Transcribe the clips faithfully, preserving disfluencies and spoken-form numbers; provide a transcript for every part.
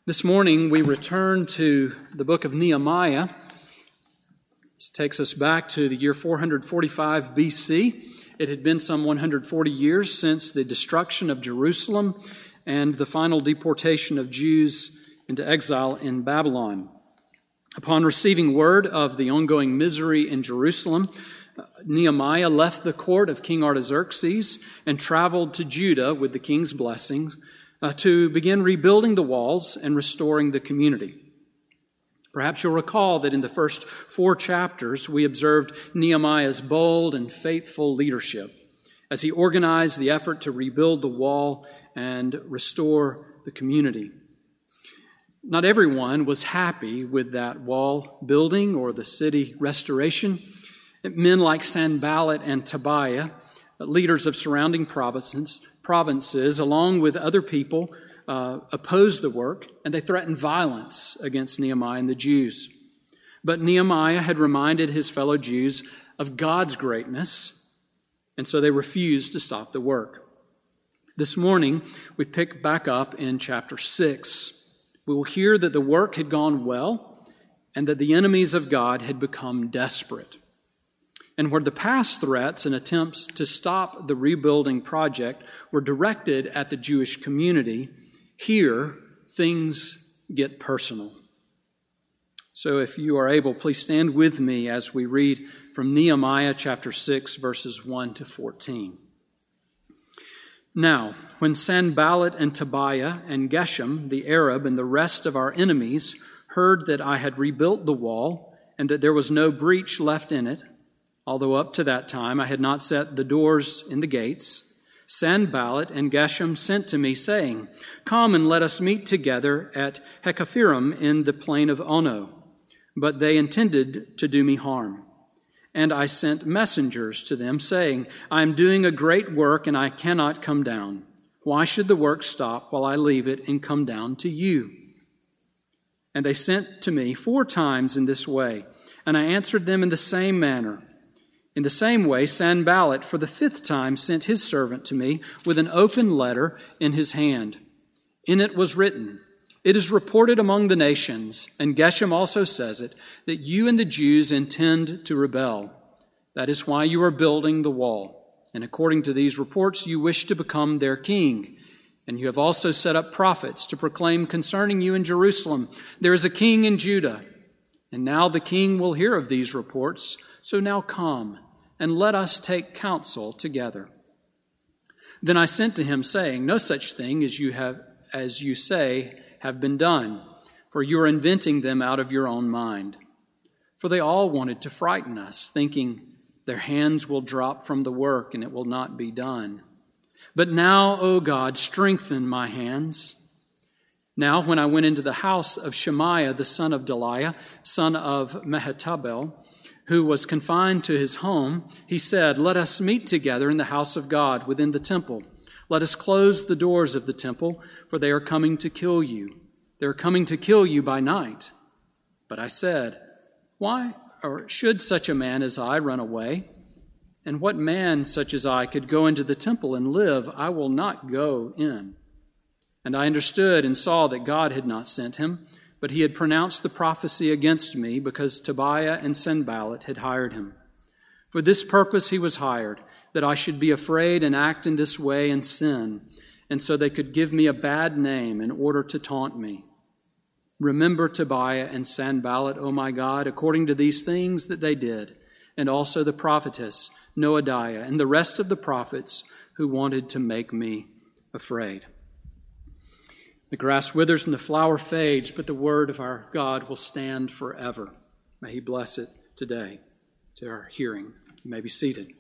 This morning we return to the book of Nehemiah. This takes us back to the year four forty-five B C. It had been some one hundred forty years since the destruction of Jerusalem and the final deportation of Jews into exile in Babylon. Upon receiving word of the ongoing misery in Jerusalem, Nehemiah left the court of King Artaxerxes and traveled to Judah with the king's blessings uh, to begin rebuilding the walls and restoring the community. Perhaps you'll recall that in the first four chapters, we observed Nehemiah's bold and faithful leadership as he organized the effort to rebuild the wall and restore the community. Not everyone was happy with that wall building or the city restoration. Men like Sanballat and Tobiah, leaders of surrounding provinces, provinces along with other people, uh, opposed the work, and they threatened violence against Nehemiah and the Jews. But Nehemiah had reminded his fellow Jews of God's greatness, and so they refused to stop the work. This morning, we pick back up in chapter six. We will hear that the work had gone well and that the enemies of God had become desperate. And where the past threats and attempts to stop the rebuilding project were directed at the Jewish community, here things get personal. So if you are able, please stand with me as we read from Nehemiah chapter six, verses one to fourteen. Now, when Sanballat and Tobiah and Geshem, the Arab, and the rest of our enemies heard that I had rebuilt the wall and that there was no breach left in it, although up to that time I had not set the doors in the gates, Sanballat and Geshem sent to me, saying, "Come and let us meet together at Hekaphirim in the plain of Ono." But they intended to do me harm. And I sent messengers to them, saying, "I am doing a great work, and I cannot come down. Why should the work stop while I leave it and come down to you?" And they sent to me four times in this way, and I answered them in the same manner. In the same way, Sanballat for the fifth time sent his servant to me with an open letter in his hand. In it was written, "It is reported among the nations," and Geshem also says it, "that you and the Jews intend to rebel. That is why you are building the wall. And according to these reports, you wish to become their king. And you have also set up prophets to proclaim concerning you in Jerusalem, 'There is a king in Judah.' And now the king will hear of these reports. So now come, and let us take counsel together." Then I sent to him, saying, "No such thing as you have, as you say, have been done, for you are inventing them out of your own mind." For they all wanted to frighten us, thinking, "Their hands will drop from the work, and it will not be done." But now, O God, strengthen my hands. Now, when I went into the house of Shemaiah, the son of Deliah, son of Mehetabel, who was confined to his home, he said, "Let us meet together in the house of God within the temple. Let us close the doors of the temple, for they are coming to kill you. They are coming to kill you by night." But I said, "Why, or should such a man as I run away? And what man such as I could go into the temple and live? I will not go in." And I understood and saw that God had not sent him, but he had pronounced the prophecy against me because Tobiah and Sanballat had hired him. For this purpose he was hired, that I should be afraid and act in this way and sin, and so they could give me a bad name in order to taunt me. Remember Tobiah and Sanballat, O my God, according to these things that they did, and also the prophetess Noadiah and the rest of the prophets who wanted to make me afraid. The grass withers and the flower fades, but the word of our God will stand forever. May he bless it today to our hearing. You may be seated.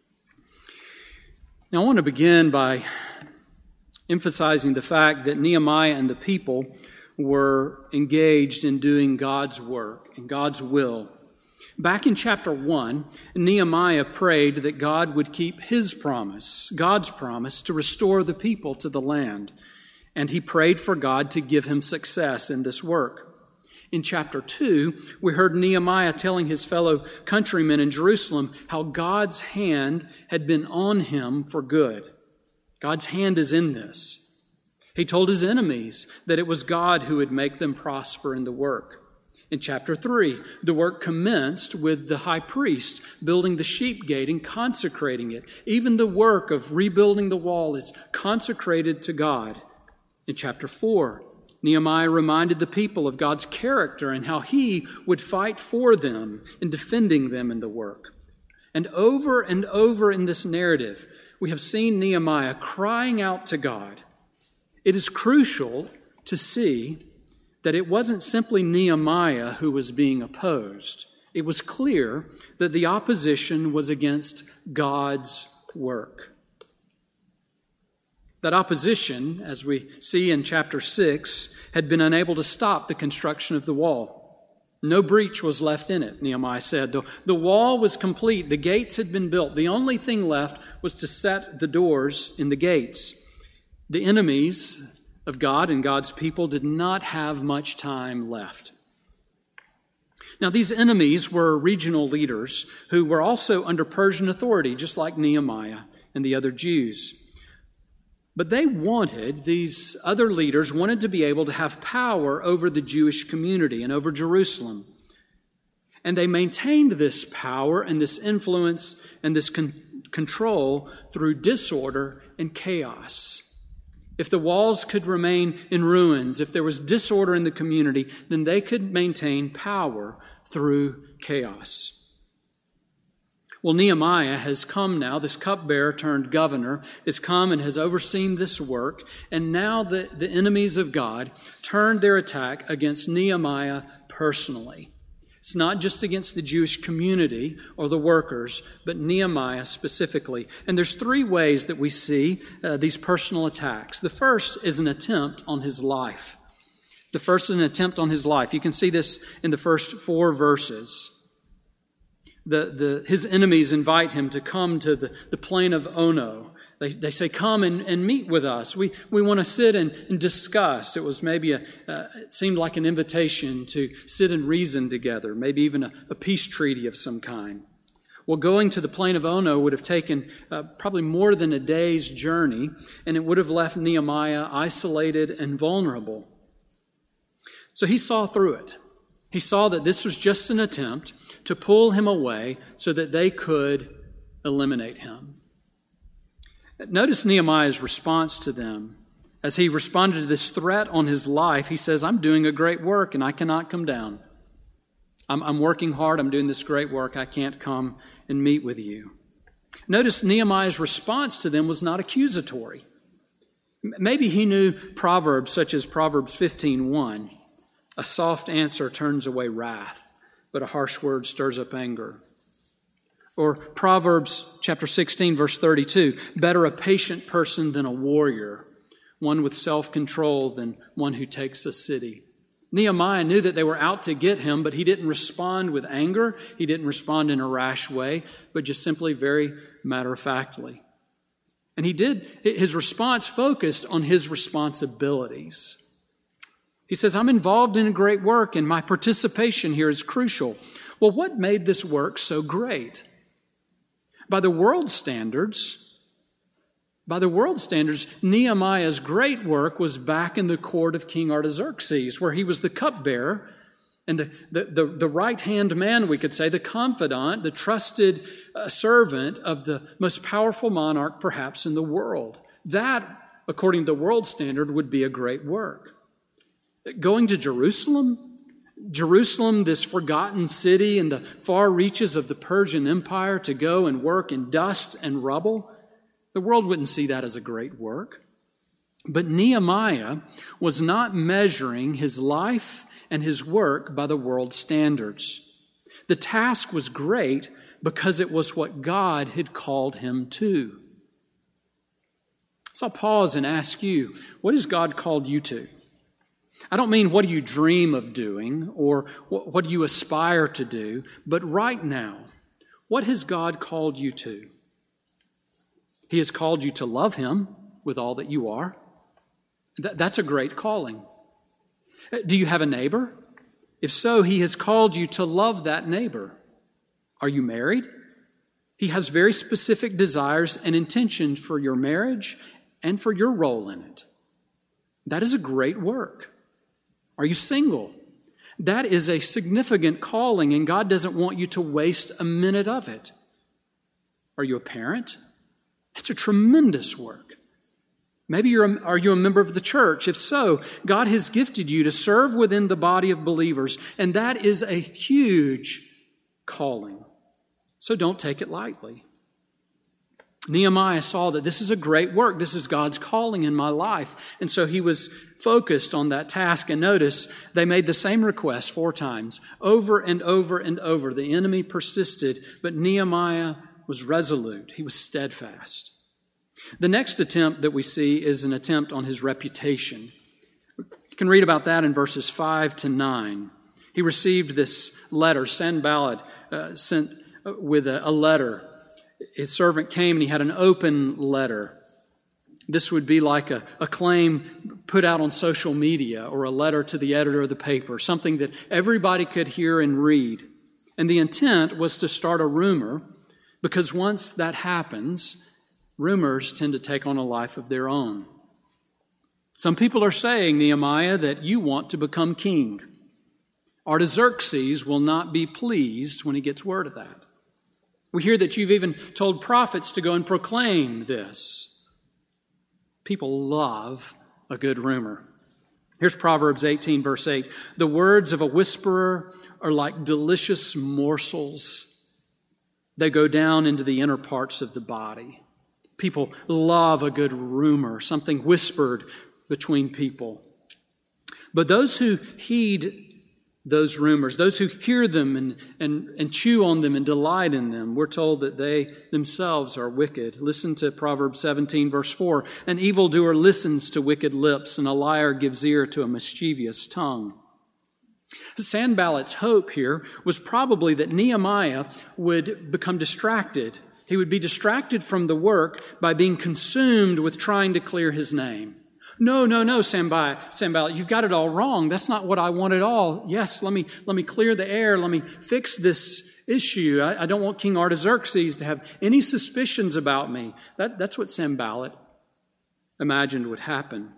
Now, I want to begin by emphasizing the fact that Nehemiah and the people were engaged in doing God's work and God's will. Back in chapter one, Nehemiah prayed that God would keep his promise, God's promise, to restore the people to the land. And he prayed for God to give him success in this work. In chapter two, we heard Nehemiah telling his fellow countrymen in Jerusalem how God's hand had been on him for good. God's hand is in this. He told his enemies that it was God who would make them prosper in the work. In chapter three, the work commenced with the high priest building the sheep gate and consecrating it. Even the work of rebuilding the wall is consecrated to God. In chapter four, Nehemiah reminded the people of God's character and how he would fight for them in defending them in the work. And over and over in this narrative, we have seen Nehemiah crying out to God. It is crucial to see that it wasn't simply Nehemiah who was being opposed. It was clear that the opposition was against God's work. That opposition, as we see in chapter six, had been unable to stop the construction of the wall. No breach was left in it, Nehemiah said. The, the wall was complete. The gates had been built. The only thing left was to set the doors in the gates. The enemies of God and God's people did not have much time left. Now, these enemies were regional leaders who were also under Persian authority, just like Nehemiah and the other Jews. But they wanted, these other leaders wanted to be able to have power over the Jewish community and over Jerusalem. And they maintained this power and this influence and this con- control through disorder and chaos. If the walls could remain in ruins, if there was disorder in the community, then they could maintain power through chaos. Well, Nehemiah has come now, this cupbearer turned governor, has come and has overseen this work, and now the, the enemies of God turned their attack against Nehemiah personally. It's not just against the Jewish community or the workers, but Nehemiah specifically. And there's three ways that we see uh, these personal attacks. The first is an attempt on his life. The first is an attempt on his life. You can see this in the first four verses. The, the, his enemies invite him to come to the, the plain of Ono. They, they say, come and, and meet with us. We, we want to sit and, and discuss. It was maybe a, uh, it seemed like an invitation to sit and reason together, maybe even a, a peace treaty of some kind. Well, going to the plain of Ono would have taken uh, probably more than a day's journey, and it would have left Nehemiah isolated and vulnerable. So he saw through it. He saw that this was just an attempt to pull him away so that they could eliminate him. Notice Nehemiah's response to them. As he responded to this threat on his life, he says, I'm doing a great work and I cannot come down. I'm, I'm working hard. I'm doing this great work. I can't come and meet with you. Notice Nehemiah's response to them was not accusatory. Maybe he knew proverbs such as Proverbs fifteen one. A soft answer turns away wrath, but a harsh word stirs up anger. Or Proverbs chapter sixteen, verse thirty-two, better a patient person than a warrior, one with self-control than one who takes a city. Nehemiah knew that they were out to get him, but he didn't respond with anger. He didn't respond in a rash way, but just simply very matter-of-factly. And he did, his response focused on his responsibilities. He says, I'm involved in a great work and my participation here is crucial. Well, what made this work so great? By the world's standards, by the world's standards, Nehemiah's great work was back in the court of King Artaxerxes, where he was the cupbearer and the, the, the, the right-hand man, we could say, the confidant, the trusted uh, servant of the most powerful monarch perhaps in the world. That, according to the world standard, would be a great work. Going to Jerusalem, Jerusalem, this forgotten city in the far reaches of the Persian Empire, to go and work in dust and rubble, the world wouldn't see that as a great work. But Nehemiah was not measuring his life and his work by the world's standards. The task was great because it was what God had called him to. So I'll pause and ask you, what has God called you to? I don't mean what do you dream of doing or what do you aspire to do, but right now, what has God called you to? He has called you to love Him with all that you are. That's a great calling. Do you have a neighbor? If so, He has called you to love that neighbor. Are you married? He has very specific desires and intentions for your marriage and for your role in it. That is a great work. Are you single? That is a significant calling, and God doesn't want you to waste a minute of it. Are you a parent? It's a tremendous work. Maybe you're a, are you a member of the church? If so, God has gifted you to serve within the body of believers, and that is a huge calling. So don't take it lightly. Nehemiah saw that this is a great work. This is God's calling in my life. And so he was focused on that task. And notice, they made the same request four times, over and over and over. The enemy persisted, but Nehemiah was resolute. He was steadfast. The next attempt that we see is an attempt on his reputation. You can read about that in verses five to nine. He received this letter. Sanballat uh, sent uh, with a, a letter. His servant came and he had an open letter. This would be like a, a claim put out on social media or a letter to the editor of the paper, something that everybody could hear and read. And the intent was to start a rumor, because once that happens, rumors tend to take on a life of their own. Some people are saying, Nehemiah, that you want to become king. Artaxerxes will not be pleased when he gets word of that. We hear that you've even told prophets to go and proclaim this. People love a good rumor. Here's Proverbs eighteen, verse eight. The words of a whisperer are like delicious morsels. They go down into the inner parts of the body. People love a good rumor, something whispered between people. But those who heed those rumors, those who hear them and, and, and chew on them and delight in them, we're told that they themselves are wicked. Listen to Proverbs seventeen, verse four. An evildoer listens to wicked lips, and a liar gives ear to a mischievous tongue. Sanballat's hope here was probably that Nehemiah would become distracted. He would be distracted from the work by being consumed with trying to clear his name. No, no, no, Sanballat, Sanballat, you've got it all wrong. That's not what I want at all. Yes, let me let me clear the air. Let me fix this issue. I, I don't want King Artaxerxes to have any suspicions about me. That, that's what Sanballat imagined would happen.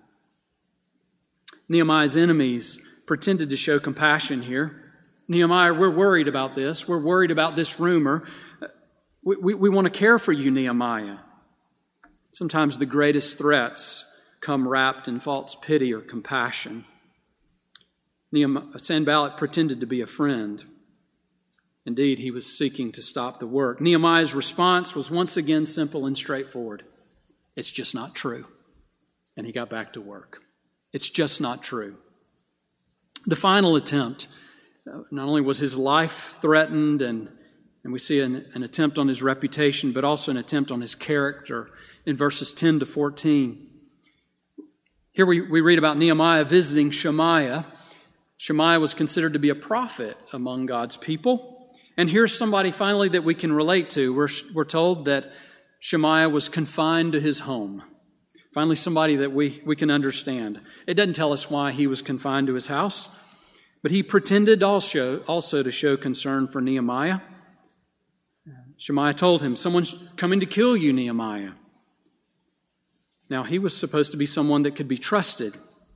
Nehemiah's enemies pretended to show compassion here. Nehemiah, we're worried about this. We're worried about this rumor. We, we, we want to care for you, Nehemiah. Sometimes the greatest threats come wrapped in false pity or compassion. Nehemiah, Sanballat pretended to be a friend. Indeed, he was seeking to stop the work. Nehemiah's response was once again simple and straightforward. It's just not true. And he got back to work. It's just not true. The final attempt, not only was his life threatened, and, and we see an, an attempt on his reputation, but also an attempt on his character in verses ten to fourteen. Here we, we read about Nehemiah visiting Shemaiah. Shemaiah was considered to be a prophet among God's people. And here's somebody finally that we can relate to. We're, we're told that Shemaiah was confined to his home. Finally, somebody that we, we can understand. It doesn't tell us why he was confined to his house, but he pretended also, also to show concern for Nehemiah. Shemaiah told him, someone's coming to kill you, Nehemiah. Now, he was supposed to be someone that could be trusted.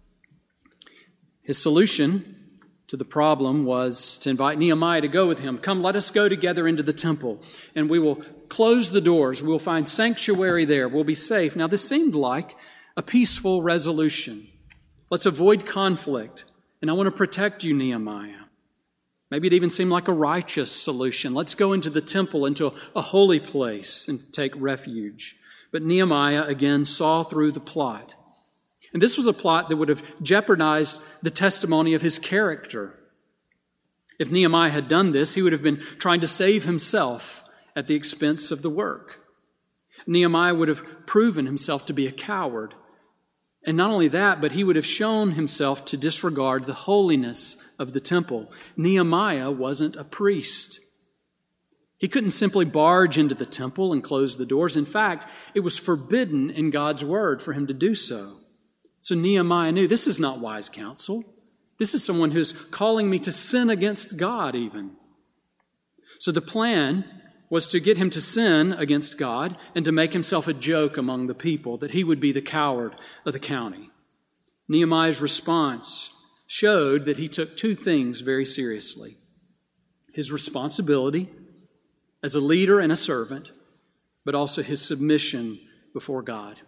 His solution to the problem was to invite Nehemiah to go with him. Come, let us go together into the temple, and we will close the doors. We'll find sanctuary there. We'll be safe. Now, this seemed like a peaceful resolution. Let's avoid conflict, and I want to protect you, Nehemiah. Maybe it even seemed like a righteous solution. Let's go into the temple, into a holy place, and take refuge. But Nehemiah, again, saw through the plot. And this was a plot that would have jeopardized the testimony of his character. If Nehemiah had done this, he would have been trying to save himself at the expense of the work. Nehemiah would have proven himself to be a coward. And not only that, but he would have shown himself to disregard the holiness of the temple. Nehemiah wasn't a priest. He couldn't simply barge into the temple and close the doors. In fact, it was forbidden in God's word for him to do so. So Nehemiah knew this is not wise counsel. This is someone who's calling me to sin against God even. So the plan was to get him to sin against God and to make himself a joke among the people, that he would be the coward of the county. Nehemiah's response showed that he took two things very seriously: his responsibility as a leader and a servant, but also his submission before God.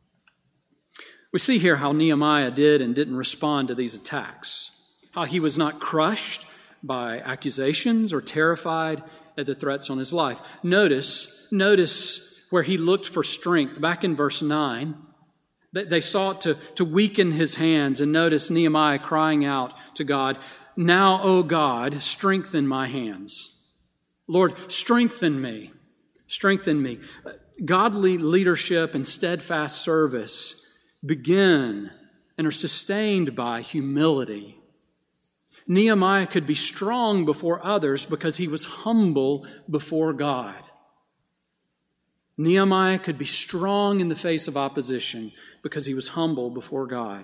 We see here how Nehemiah did and didn't respond to these attacks, how he was not crushed by accusations or terrified at the threats on his life. Notice, notice where he looked for strength. Back in verse nine, they sought to, to weaken his hands, and notice Nehemiah crying out to God, "Now, O God, strengthen my hands." Lord, strengthen me. Strengthen me. Godly leadership and steadfast service begin and are sustained by humility. Nehemiah could be strong before others because he was humble before God. Nehemiah could be strong in the face of opposition because he was humble before God.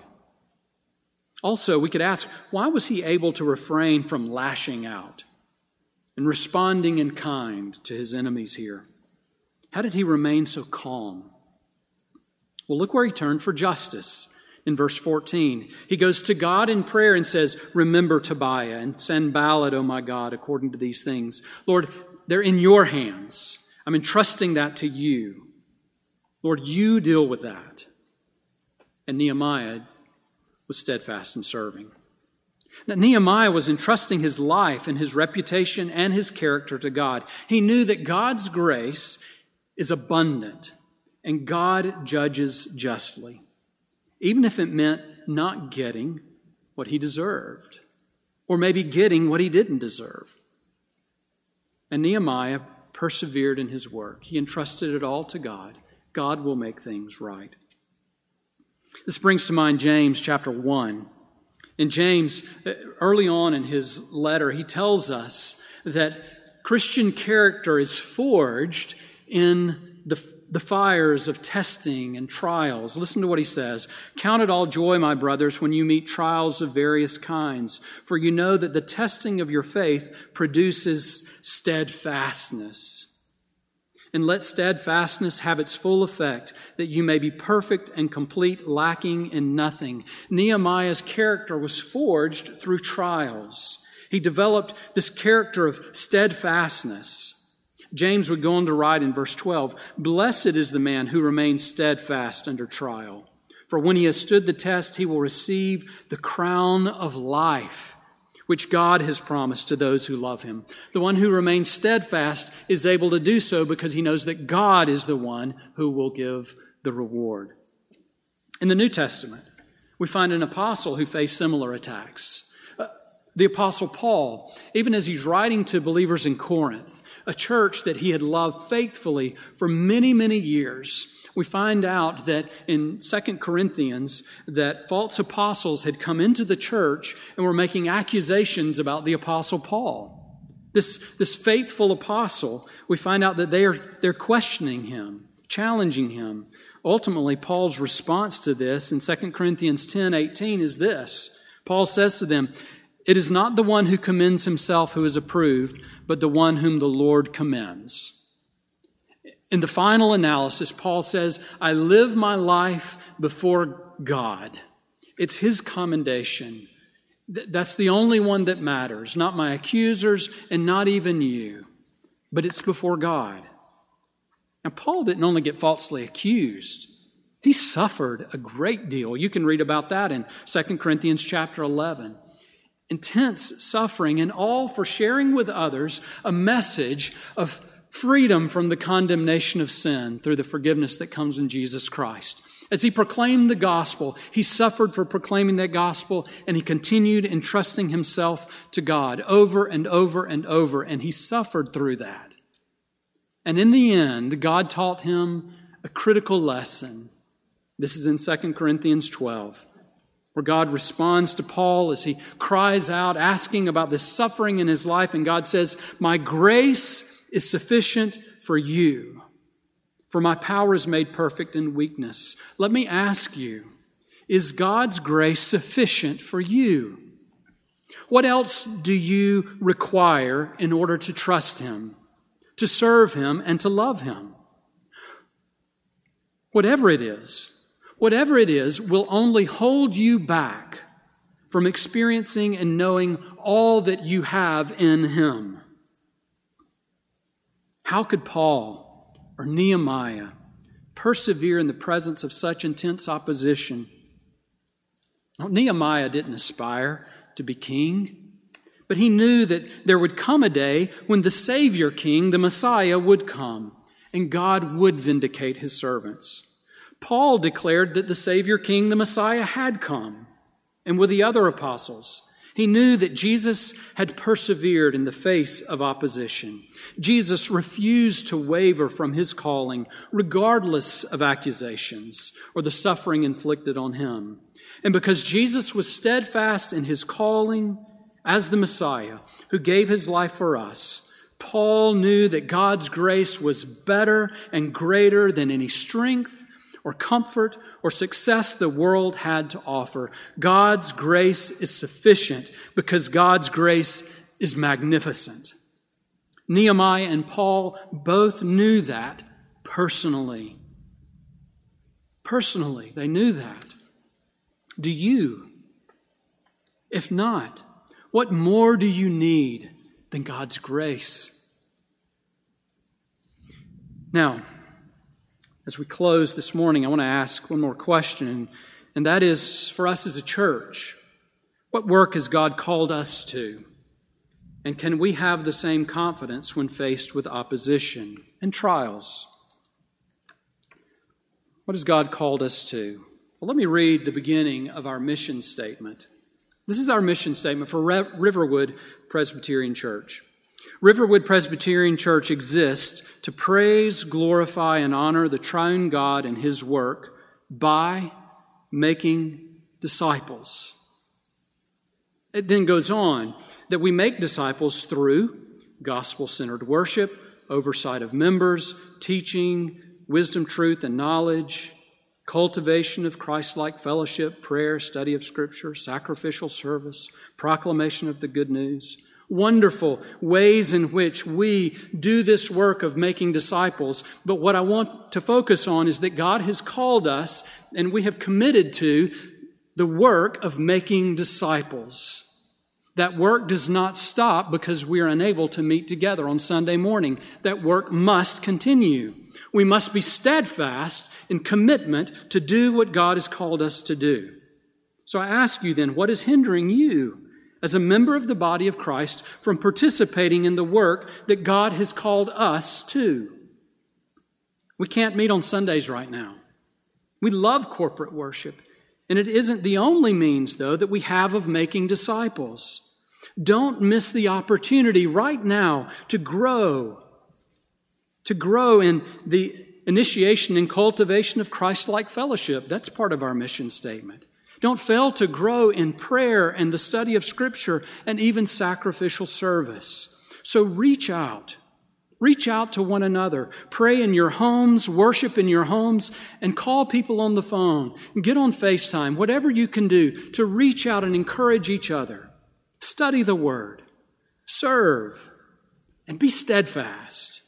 Also, we could ask, why was he able to refrain from lashing out and responding in kind to his enemies here? How did he remain so calm? Well, look where he turned for justice. In verse fourteen, he goes to God in prayer and says, "Remember Tobiah and Sanballat, O my God, according to these things." Lord, they're in your hands. I'm entrusting that to you. Lord, you deal with that. And Nehemiah was steadfast in serving. Now, Nehemiah was entrusting his life and his reputation and his character to God. He knew that God's grace is abundant and God judges justly, even if it meant not getting what he deserved, or maybe getting what he didn't deserve. And Nehemiah persevered in his work. He entrusted it all to God. God will make things right. This brings to mind James chapter one. In James, early on in his letter, he tells us that Christian character is forged in the, the fires of testing and trials. Listen to what he says. "Count it all joy, my brothers, when you meet trials of various kinds, for you know that the testing of your faith produces steadfastness. And let steadfastness have its full effect, that you may be perfect and complete, lacking in nothing." Nehemiah's character was forged through trials. He developed this character of steadfastness. James would go on to write in verse twelve, "Blessed is the man who remains steadfast under trial. For when he has stood the test, he will receive the crown of life, which God has promised to those who love him." The one who remains steadfast is able to do so because he knows that God is the one who will give the reward. In the New Testament, we find an apostle who faced similar attacks. Uh, the apostle Paul, even as he's writing to believers in Corinth, a church that he had loved faithfully for many, many years, we find out that in Second Corinthians that false apostles had come into the church and were making accusations about the apostle Paul. This, this faithful apostle, we find out that they are, they're questioning him, challenging him. Ultimately, Paul's response to this in Second Corinthians ten eighteen is this. Paul says to them, "It is not the one who commends himself who is approved, but the one whom the Lord commends." In the final analysis, Paul says, I live my life before God. It's his commendation. That's the only one that matters, not my accusers and not even you, but it's before God. Now, Paul didn't only get falsely accused. He suffered a great deal. You can read about that in Second Corinthians chapter eleven. Intense suffering, and all for sharing with others a message of freedom from the condemnation of sin through the forgiveness that comes in Jesus Christ. As he proclaimed the gospel, he suffered for proclaiming that gospel, and he continued entrusting himself to God over and over and over, and he suffered through that. And in the end, God taught him a critical lesson. This is in Second Corinthians twelve, where God responds to Paul as he cries out, asking about this suffering in his life, and God says, "My grace is sufficient for you, for my power is made perfect in weakness." Let me ask you, is God's grace sufficient for you? What else do you require in order to trust him, to serve him, and to love him? Whatever it is, whatever it is, will only hold you back from experiencing and knowing all that you have in Him. How could Paul or Nehemiah persevere in the presence of such intense opposition? Well, Nehemiah didn't aspire to be king, but he knew that there would come a day when the Savior King, the Messiah, would come, and God would vindicate His servants. Paul declared that the Savior King, the Messiah, had come, and with the other apostles, he knew that Jesus had persevered in the face of opposition. Jesus refused to waver from His calling, regardless of accusations or the suffering inflicted on Him. And because Jesus was steadfast in His calling as the Messiah who gave His life for us, Paul knew that God's grace was better and greater than any strength or comfort or success the world had to offer. God's grace is sufficient because God's grace is magnificent. Nehemiah and Paul both knew that personally. Personally, they knew that. Do you? If not, what more do you need than God's grace? Now, as we close this morning, I want to ask one more question, and that is for us as a church. What work has God called us to? And can we have the same confidence when faced with opposition and trials? What has God called us to? Well, let me read the beginning of our mission statement. This is our mission statement for Riverwood Presbyterian Church. Riverwood Presbyterian Church exists to praise, glorify, and honor the triune God and His work by making disciples. It then goes on that we make disciples through gospel-centered worship, oversight of members, teaching, wisdom, truth, and knowledge, cultivation of Christ-like fellowship, prayer, study of Scripture, sacrificial service, proclamation of the good news. Wonderful ways in which we do this work of making disciples. But what I want to focus on is that God has called us and we have committed to the work of making disciples. That work does not stop because we are unable to meet together on Sunday morning. That work must continue. We must be steadfast in commitment to do what God has called us to do. So I ask you then, what is hindering you as a member of the body of Christ from participating in the work that God has called us to? We can't meet on Sundays right now. We love corporate worship, and it isn't the only means, though, that we have of making disciples. Don't miss the opportunity right now to grow, to grow in the initiation and cultivation of Christ-like fellowship. That's part of our mission statement. Don't fail to grow in prayer and the study of Scripture and even sacrificial service. So reach out. Reach out to one another. Pray in your homes, worship in your homes, and call people on the phone. Get on FaceTime, whatever you can do to reach out and encourage each other. Study the Word. Serve. And be steadfast.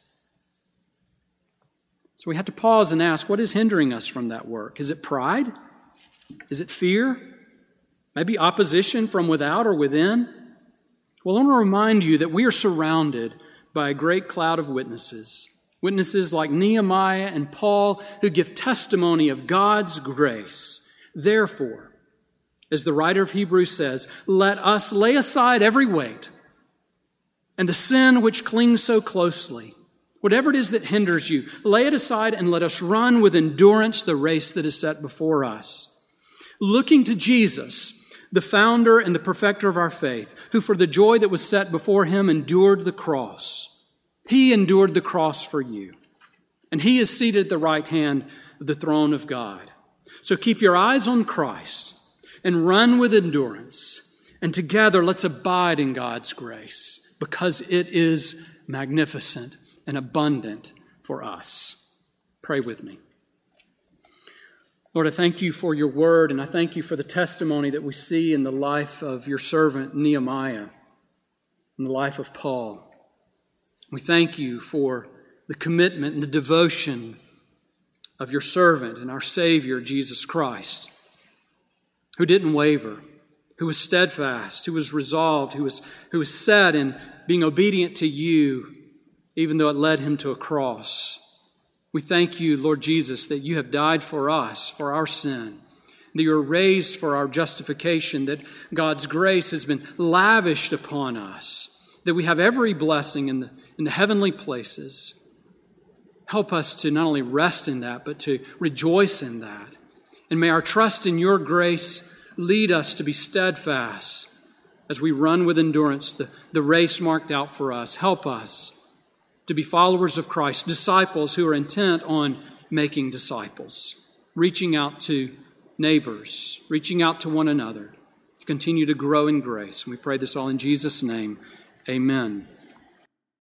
So we have to pause and ask, what is hindering us from that work? Is it pride? Is it fear? Maybe opposition from without or within? Well, I want to remind you that we are surrounded by a great cloud of witnesses. Witnesses like Nehemiah and Paul who give testimony of God's grace. Therefore, as the writer of Hebrews says, let us lay aside every weight and the sin which clings so closely. Whatever it is that hinders you, lay it aside and let us run with endurance the race that is set before us. Looking to Jesus, the founder and the perfecter of our faith, who for the joy that was set before Him endured the cross. He endured the cross for you. And He is seated at the right hand of the throne of God. So keep your eyes on Christ and run with endurance. And together let's abide in God's grace because it is magnificent and abundant for us. Pray with me. Lord, I thank you for your word, and I thank you for the testimony that we see in the life of your servant Nehemiah, in the life of Paul. We thank you for the commitment and the devotion of your servant and our Savior, Jesus Christ, who didn't waver, who was steadfast, who was resolved, who was, who was set in being obedient to you, even though it led him to a cross. We thank you, Lord Jesus, that you have died for us, for our sin, that you are raised for our justification, that God's grace has been lavished upon us, that we have every blessing in the, in the heavenly places. Help us to not only rest in that, but to rejoice in that. And may our trust in your grace lead us to be steadfast as we run with endurance the, the race marked out for us. Help us to be followers of Christ, disciples who are intent on making disciples, reaching out to neighbors, reaching out to one another, to continue to grow in grace. And we pray this all in Jesus' name. Amen.